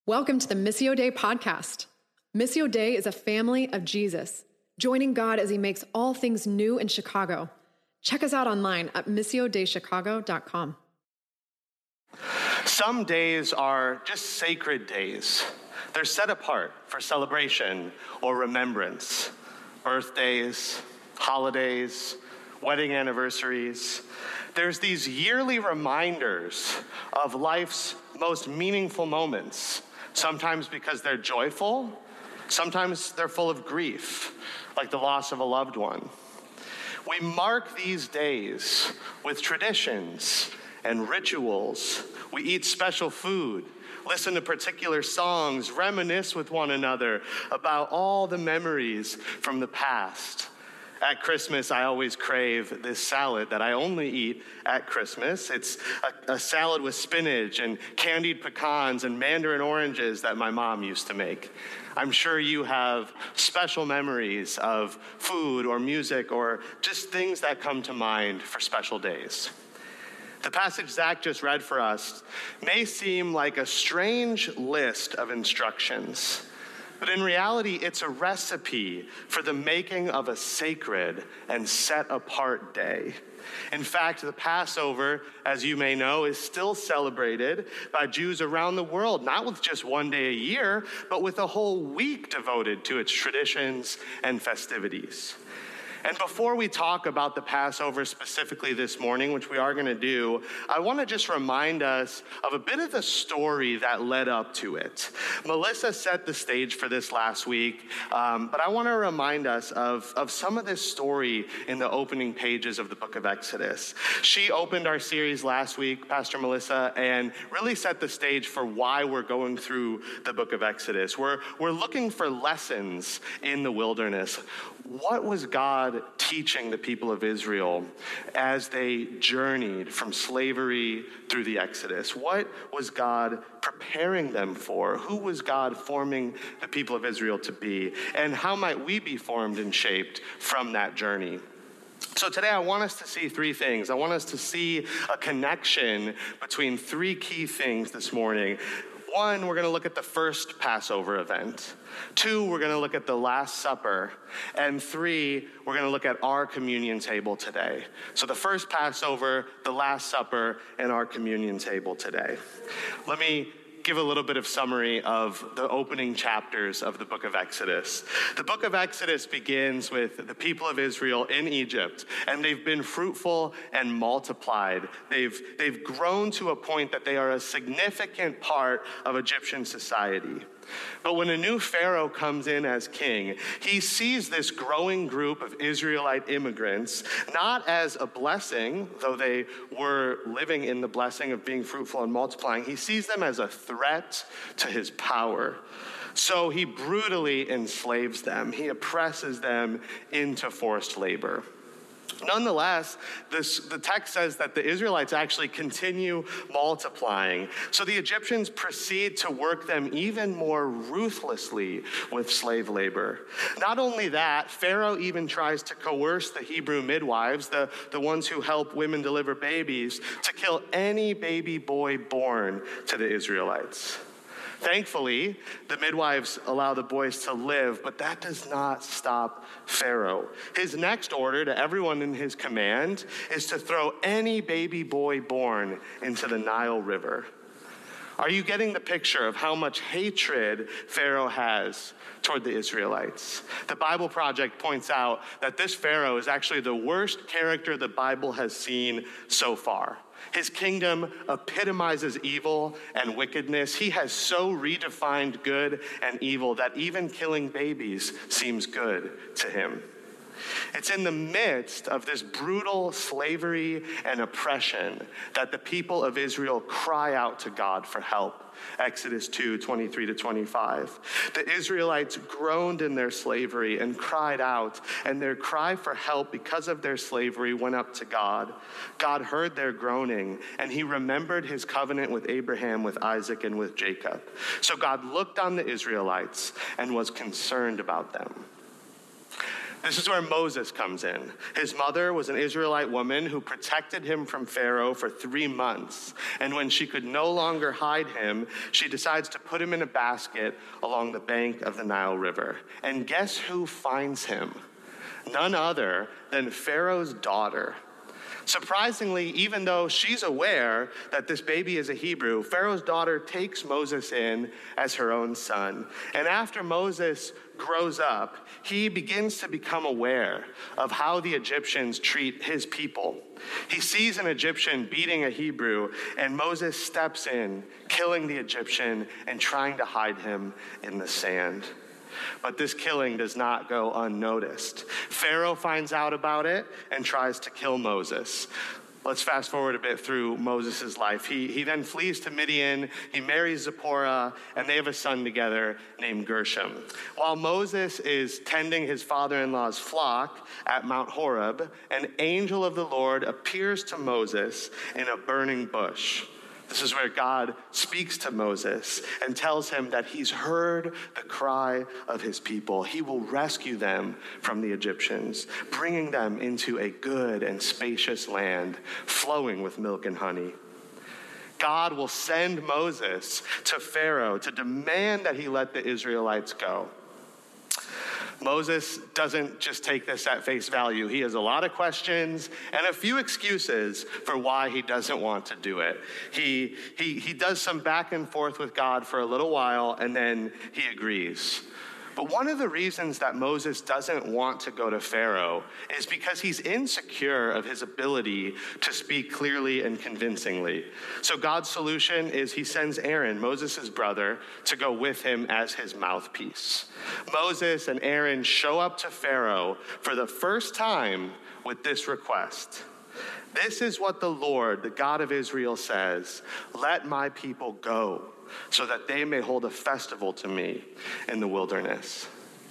Welcome to the Missio Dei podcast. Missio Dei is a family of Jesus, joining God as he makes all things new in Chicago. Check us out online at missiodeichicago.com. Some days are just sacred days. They're set apart for celebration or remembrance. Birthdays, holidays, wedding anniversaries. There's these yearly reminders of life's most meaningful moments, sometimes because they're joyful, sometimes they're full of grief, like the loss of a loved one. We mark these days with traditions and rituals. We eat special food, listen to particular songs, reminisce with one another about all the memories from the past. At Christmas, I always crave this salad that I only eat at Christmas. It's a salad with spinach and candied pecans and mandarin oranges that my mom used to make. I'm sure you have special memories of food or music or just things that come to mind for special days. The passage Zach just read for us may seem like a strange list of instructions, but in reality, it's a recipe for the making of a sacred and set-apart day. In fact, the Passover, as you may know, is still celebrated by Jews around the world, not with just one day a year, but with a whole week devoted to its traditions and festivities. And before we talk about the Passover specifically this morning, which we are going to do, I want to just remind us of a bit of the story that led up to it. Melissa set the stage for this last week, but I want to remind us of some of this story in the opening pages of the book of Exodus. She opened our series last week, Pastor Melissa, and really set the stage for why we're going through the book of Exodus. We're looking for lessons in the wilderness. What was God teaching the people of Israel as they journeyed from slavery through the Exodus? What was God preparing them for? Who was God forming the people of Israel to be? And how might we be formed and shaped from that journey? So today I want us to see three things. I want us to see a connection between three key things this morning. One, we're going to look at the first Passover event. Two, we're going to look at the Last Supper. And three, we're going to look at our communion table today. So the first Passover, the Last Supper, and our communion table today. Let me give a little bit of summary of the opening chapters of the book of Exodus. The book of Exodus begins with the people of Israel in Egypt, and they've been fruitful and multiplied. They've grown to a point that they are a significant part of Egyptian society. But when a new Pharaoh comes in as king, he sees this growing group of Israelite immigrants not as a blessing, though they were living in the blessing of being fruitful and multiplying. He sees them as a threat to his power. So he brutally enslaves them. He oppresses them into forced labor. Nonetheless, the text says that the Israelites actually continue multiplying. So the Egyptians proceed to work them even more ruthlessly with slave labor. Not only that, Pharaoh even tries to coerce the Hebrew midwives, the ones who help women deliver babies, to kill any baby boy born to the Israelites. Thankfully, the midwives allow the boys to live, but that does not stop Pharaoh. His next order to everyone in his command is to throw any baby boy born into the Nile River. Are you getting the picture of how much hatred Pharaoh has toward the Israelites? The Bible Project points out that this Pharaoh is actually the worst character the Bible has seen so far. His kingdom epitomizes evil and wickedness. He has so redefined good and evil that even killing babies seems good to him. It's in the midst of this brutal slavery and oppression that the people of Israel cry out to God for help. Exodus 2:23-25. The Israelites groaned in their slavery and cried out, and their cry for help because of their slavery went up to God. God heard their groaning, and he remembered his covenant with Abraham, with Isaac, and with Jacob. So God looked on the Israelites and was concerned about them. This is where Moses comes in. His mother was an Israelite woman who protected him from Pharaoh for 3 months. And when she could no longer hide him, she decides to put him in a basket along the bank of the Nile River. And guess who finds him? None other than Pharaoh's daughter. Surprisingly, even though she's aware that this baby is a Hebrew, Pharaoh's daughter takes Moses in as her own son. And after Moses grows up, he begins to become aware of how the Egyptians treat his people. He sees an Egyptian beating a Hebrew, and Moses steps in, killing the Egyptian and trying to hide him in the sand. But this killing does not go unnoticed. Pharaoh finds out about it and tries to kill Moses. Let's fast forward a bit through Moses' life. He then flees to Midian, he marries Zipporah, and they have a son together named Gershom. While Moses is tending his father-in-law's flock at Mount Horeb, an angel of the Lord appears to Moses in a burning bush. This is where God speaks to Moses and tells him that he's heard the cry of his people. He will rescue them from the Egyptians, bringing them into a good and spacious land flowing with milk and honey. God will send Moses to Pharaoh to demand that he let the Israelites go. Moses doesn't just take this at face value. He has a lot of questions and a few excuses for why he doesn't want to do it. He does some back and forth with God for a little while, and then he agrees. But one of the reasons that Moses doesn't want to go to Pharaoh is because he's insecure of his ability to speak clearly and convincingly. So God's solution is he sends Aaron, Moses' brother, to go with him as his mouthpiece. Moses and Aaron show up to Pharaoh for the first time with this request. This is what the Lord, the God of Israel, says, "Let my people go, so that they may hold a festival to me in the wilderness."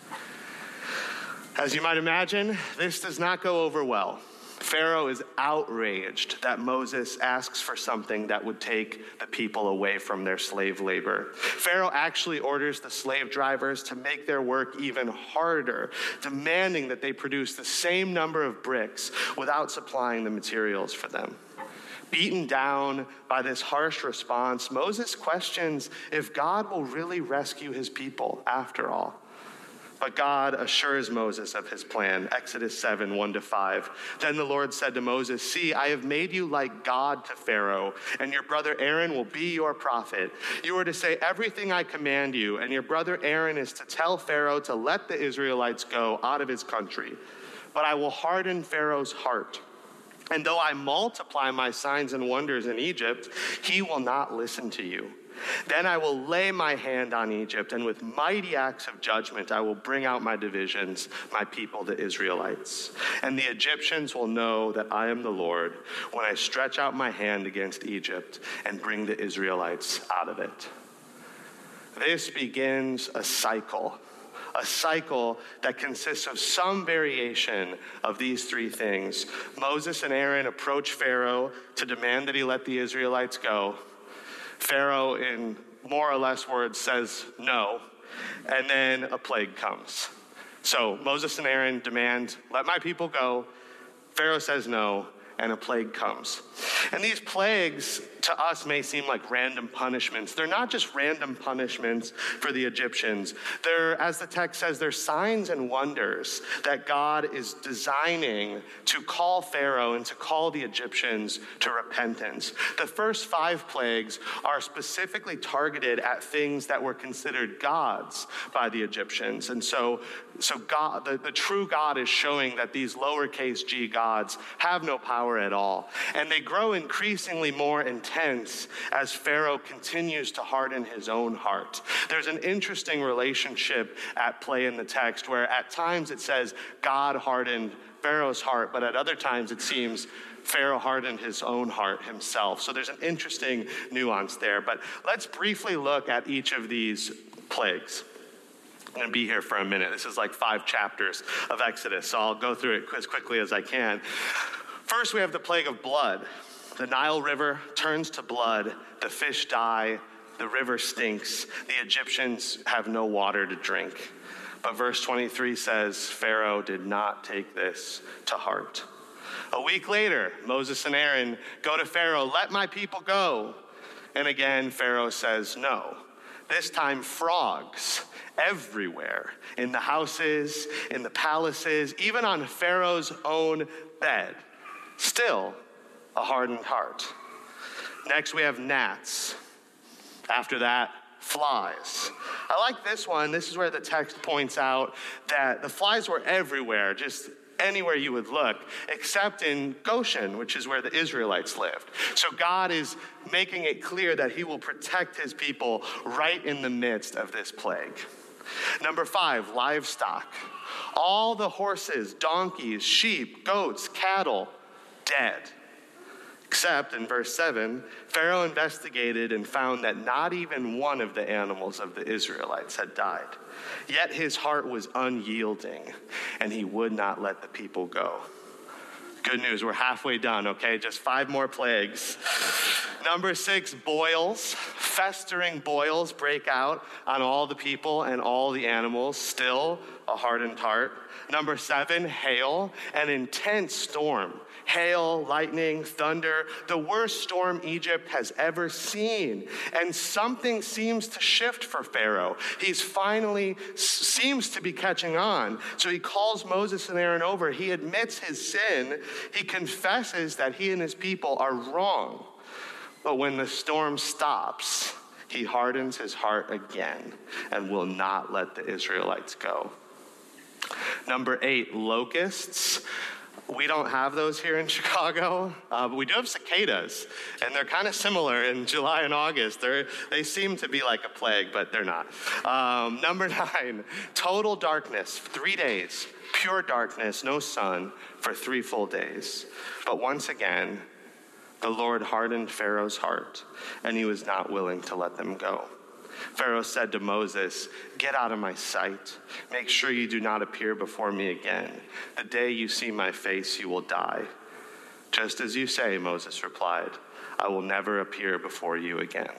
As you might imagine, this does not go over well. Pharaoh is outraged that Moses asks for something that would take the people away from their slave labor. Pharaoh actually orders the slave drivers to make their work even harder, demanding that they produce the same number of bricks without supplying the materials for them. Beaten down by this harsh response, Moses questions if God will really rescue his people after all. But God assures Moses of his plan. Exodus 7, 1-5. Then the Lord said to Moses, "See, I have made you like God to Pharaoh, and your brother Aaron will be your prophet. You are to say everything I command you, and your brother Aaron is to tell Pharaoh to let the Israelites go out of his country. But I will harden Pharaoh's heart. And though I multiply my signs and wonders in Egypt, he will not listen to you. Then I will lay my hand on Egypt, and with mighty acts of judgment I will bring out my divisions, my people, the Israelites. And the Egyptians will know that I am the Lord when I stretch out my hand against Egypt and bring the Israelites out of it." This begins a cycle that consists of some variation of these three things. Moses and Aaron approach Pharaoh to demand that he let the Israelites go. Pharaoh, in more or less words, says no, and then a plague comes. So Moses and Aaron demand, "Let my people go." Pharaoh says no, and a plague comes. And these plagues to us may seem like random punishments. They're not just random punishments for the Egyptians. They're, as the text says, they're signs and wonders that God is designing to call Pharaoh and to call the Egyptians to repentance. The first 5 plagues are specifically targeted at things that were considered gods by the Egyptians. And so God, the true God, is showing that these lowercase g gods have no power at all. And they grow increasingly more intense as Pharaoh continues to harden his own heart. There's an interesting relationship at play in the text where at times it says God hardened Pharaoh's heart, but at other times it seems Pharaoh hardened his own heart himself. So there's an interesting nuance there. But let's briefly look at each of these plagues. I'm going to be here for a minute. This is like 5 chapters of Exodus, so I'll go through it as quickly as I can. First, we have the plague of blood. The Nile River turns to blood, the fish die, the river stinks, the Egyptians have no water to drink. But verse 23 says, Pharaoh did not take this to heart. A week later, Moses and Aaron go to Pharaoh, let my people go. And again, Pharaoh says no. This time, frogs everywhere, in the houses, in the palaces, even on Pharaoh's own bed. Still, a hardened heart. Next, we have gnats. After that, flies. I like this one. This is where the text points out that the flies were everywhere, just anywhere you would look, except in Goshen, which is where the Israelites lived. So God is making it clear that he will protect his people right in the midst of this plague. Number 5, livestock. All the horses, donkeys, sheep, goats, cattle, dead. Except in verse 7, Pharaoh investigated and found that not even one of the animals of the Israelites had died. Yet his heart was unyielding, and he would not let the people go. Good news, we're halfway done, okay? Just 5 more plagues. Number 6, boils. Festering boils break out on all the people and all the animals. Still a hardened heart. Number 7, hail. An intense storm. Hail, lightning, thunder, the worst storm Egypt has ever seen. And something seems to shift for Pharaoh. He's finally seems to be catching on. So he calls Moses and Aaron over. He admits his sin. He confesses that he and his people are wrong. But when the storm stops, he hardens his heart again and will not let the Israelites go. Number 8, locusts. We don't have those here in Chicago, but we do have cicadas, and they're kind of similar in July and August. They seem to be like a plague, but they're not. Number 9, total darkness, 3 days, pure darkness, no sun for 3 full days. But once again, the Lord hardened Pharaoh's heart, and he was not willing to let them go. Pharaoh said to Moses, get out of my sight. Make sure you do not appear before me again. The day you see my face, you will die. Just as you say, Moses replied, I will never appear before you again.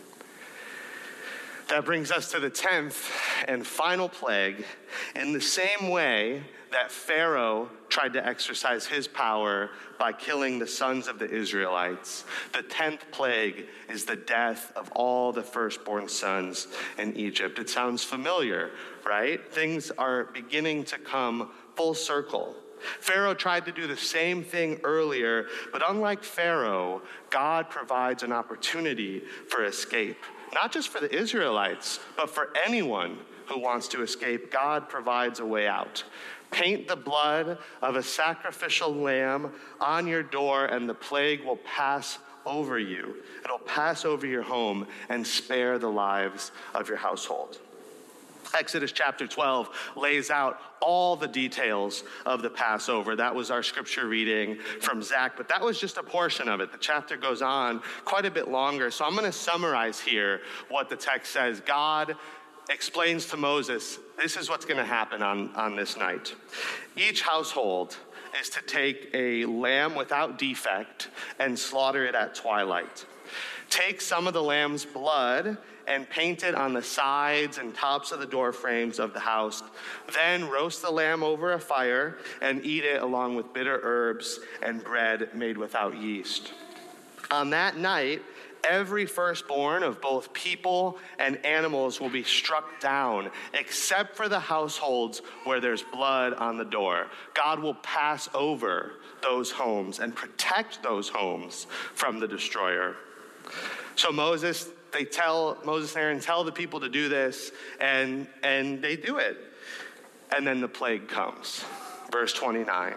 That brings us to the 10th and final plague. In the same way that Pharaoh tried to exercise his power by killing the sons of the Israelites, the 10th plague is the death of all the firstborn sons in Egypt. It sounds familiar, right? Things are beginning to come full circle. Pharaoh tried to do the same thing earlier, but unlike Pharaoh, God provides an opportunity for escape. Not just for the Israelites, but for anyone who wants to escape. God provides a way out. Paint the blood of a sacrificial lamb on your door, and the plague will pass over you. It'll pass over your home and spare the lives of your household. Exodus chapter 12 lays out all the details of the Passover. That was our scripture reading from Zach, but that was just a portion of it. The chapter goes on quite a bit longer, so I'm going to summarize here what the text says. God explains to Moses, this is what's going to happen on this night. Each household is to take a lamb without defect and slaughter it at twilight. Take some of the lamb's blood and paint it on the sides and tops of the door frames of the house. Then roast the lamb over a fire and eat it along with bitter herbs and bread made without yeast. On that night, every firstborn of both people and animals will be struck down, except for the households where there's blood on the door. God will pass over those homes and protect those homes from the destroyer. So Moses and Aaron tell the people to do this, and they do it. And then the plague comes. Verse 29.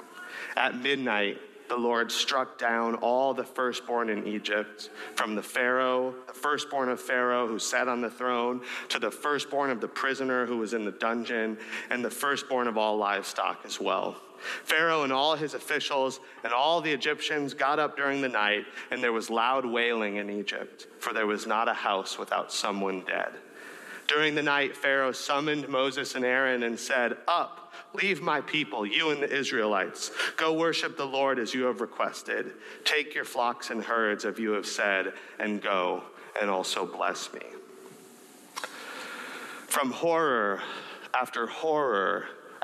At midnight, the Lord struck down all the firstborn in Egypt, from the firstborn of Pharaoh who sat on the throne, to the firstborn of the prisoner who was in the dungeon, and the firstborn of all livestock as well. Pharaoh and all his officials and all the Egyptians got up during the night, and there was loud wailing in Egypt, for there was not a house without someone dead. During the night, Pharaoh summoned Moses and Aaron and said, "Up, leave my people, you and the Israelites. Go worship the Lord as you have requested. Take your flocks and herds, as you have said, and go, and also bless me." From horror after horror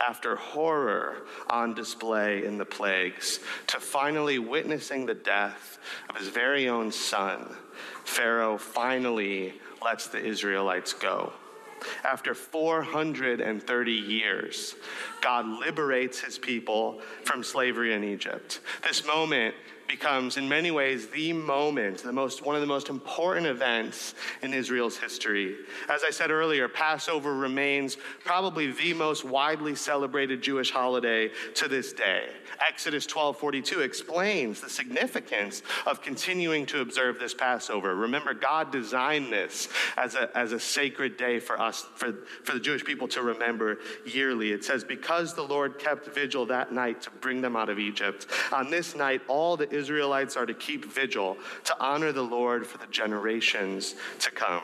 on display in the plagues, to finally witnessing the death of his very own son, Pharaoh finally lets the Israelites go. After 430 years, God liberates his people from slavery in Egypt. This moment becomes, in many ways, one of the most important events in Israel's history. As I said earlier, Passover remains probably the most widely celebrated Jewish holiday to this day. Exodus 12:42 explains the significance of continuing to observe this Passover. Remember, God designed this as a sacred day for us, for the Jewish people to remember yearly. It says, because the Lord kept vigil that night to bring them out of Egypt, on this night all the Israelites are to keep vigil to honor the Lord for the generations to come.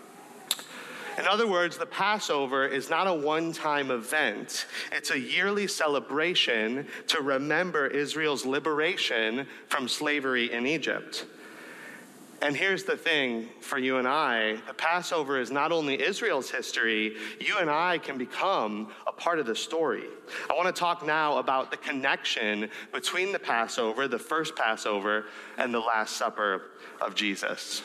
In other words, the Passover is not a one-time event. It's a yearly celebration to remember Israel's liberation from slavery in Egypt. And here's the thing for you and I, the Passover is not only Israel's history, you and I can become a part of the story. I want to talk now about the connection between the Passover, the first Passover, and the Last Supper of Jesus.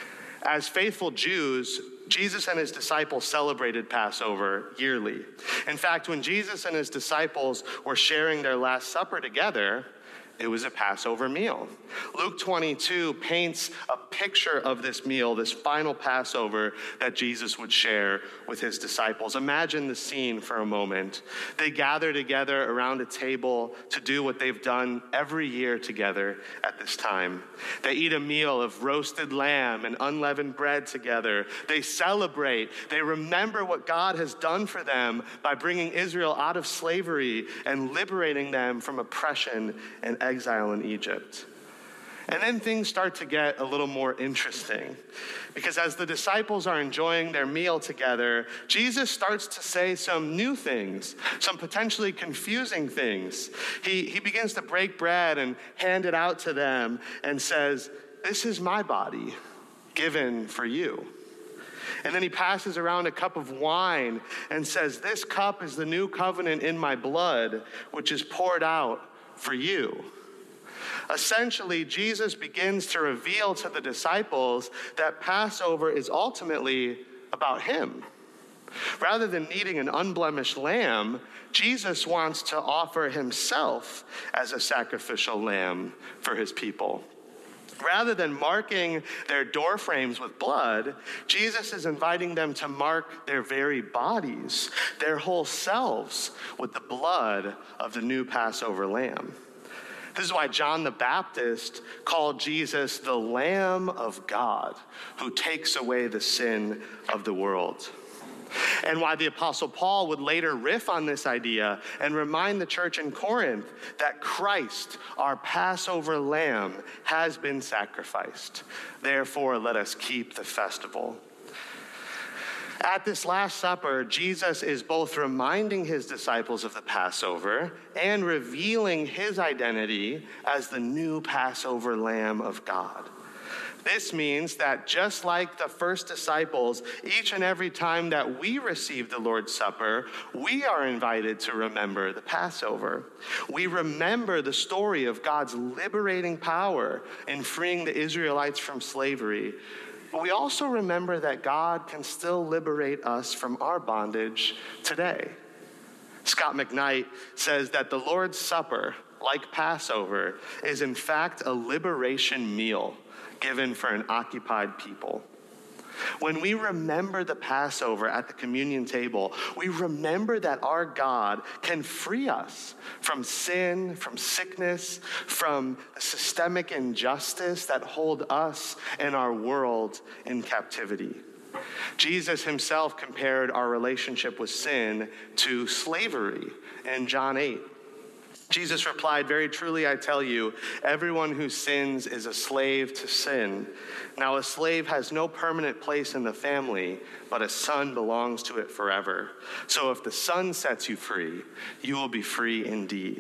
As faithful Jews, Jesus and his disciples celebrated Passover yearly. In fact, when Jesus and his disciples were sharing their Last Supper together, it was a Passover meal. Luke 22 paints a picture of this meal, this final Passover that Jesus would share with his disciples. Imagine the scene for a moment. They gather together around a table to do what they've done every year together at this time. They eat a meal of roasted lamb and unleavened bread together. They celebrate. They remember what God has done for them by bringing Israel out of slavery and liberating them from oppression and exile in Egypt. And then things start to get a little more interesting, because as the disciples are enjoying their meal together, Jesus starts to say some new things, some potentially confusing things. He begins to break bread and hand it out to them and says, "This is my body given for you." And then he passes around a cup of wine and says, "This cup is the new covenant in my blood, which is poured out for you." Essentially, Jesus begins to reveal to the disciples that Passover is ultimately about him. Rather than needing an unblemished lamb, Jesus wants to offer himself as a sacrificial lamb for his people. Rather than marking their door frames with blood, Jesus is inviting them to mark their very bodies, their whole selves, with the blood of the new Passover lamb. This is why John the Baptist called Jesus the Lamb of God, who takes away the sin of the world. And why the Apostle Paul would later riff on this idea and remind the church in Corinth that Christ, our Passover lamb, has been sacrificed. Therefore, let us keep the festival. At this Last Supper, Jesus is both reminding his disciples of the Passover and revealing his identity as the new Passover Lamb of God. This means that just like the first disciples, each and every time that we receive the Lord's Supper, we are invited to remember the Passover. We remember the story of God's liberating power in freeing the Israelites from slavery. But we also remember that God can still liberate us from our bondage today. Scott McKnight says that the Lord's Supper, like Passover, is in fact a liberation meal given for an occupied people. When we remember the Passover at the communion table, we remember that our God can free us from sin, from sickness, from systemic injustice that hold us and our world in captivity. Jesus himself compared our relationship with sin to slavery in John 8. Jesus replied, "Very truly I tell you, everyone who sins is a slave to sin. Now a slave has no permanent place in the family, but a son belongs to it forever. So if the Son sets you free, you will be free indeed."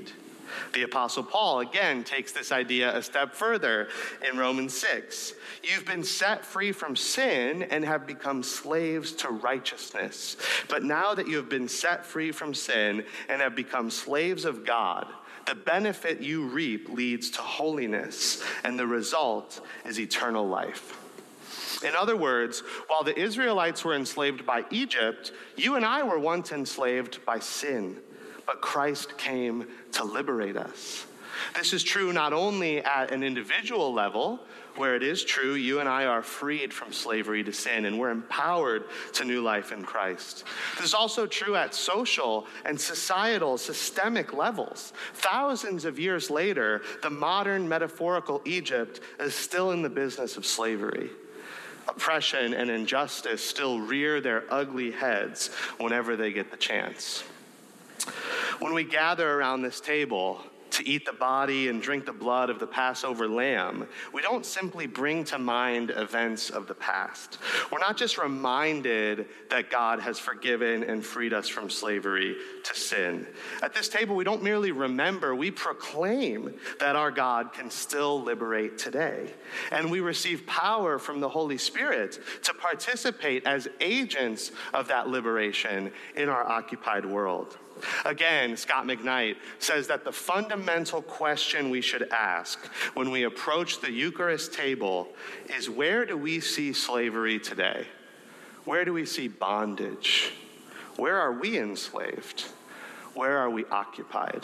The Apostle Paul, again, takes this idea a step further in Romans 6. You've been set free from sin and have become slaves to righteousness. But now that you have been set free from sin and have become slaves of God, the benefit you reap leads to holiness, and the result is eternal life. In other words, while the Israelites were enslaved by Egypt, you and I were once enslaved by sin. But Christ came to liberate us. This is true not only at an individual level, where it is true you and I are freed from slavery to sin and we're empowered to new life in Christ. This is also true at social and societal, systemic levels. Thousands of years later, the modern metaphorical Egypt is still in the business of slavery. Oppression and injustice still rear their ugly heads whenever they get the chance. When we gather around this table to eat the body and drink the blood of the Passover lamb, we don't simply bring to mind events of the past. We're not just reminded that God has forgiven and freed us from slavery to sin. At this table, we don't merely remember, we proclaim that our God can still liberate today. And we receive power from the Holy Spirit to participate as agents of that liberation in our occupied world. Again, Scott McKnight says that the fundamental question we should ask when we approach the Eucharist table is, where do we see slavery today? Where do we see bondage? Where are we enslaved? Where are we occupied?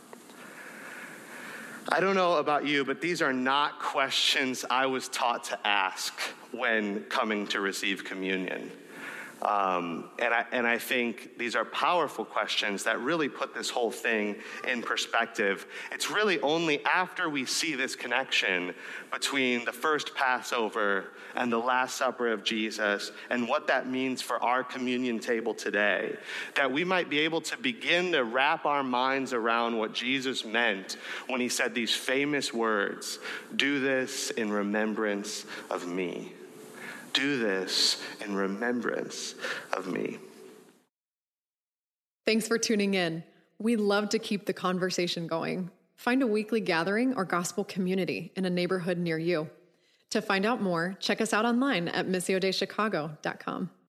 I don't know about you, but these are not questions I was taught to ask when coming to receive communion. And I think these are powerful questions that really put this whole thing in perspective. It's really only after we see this connection between the first Passover and the Last Supper of Jesus and what that means for our communion table today, that we might be able to begin to wrap our minds around what Jesus meant when he said these famous words, "Do this in remembrance of me." Do this in remembrance of me. Thanks for tuning in. We love to keep the conversation going. Find a weekly gathering or gospel community in a neighborhood near you. To find out more, check us out online at missiodaychicago.com.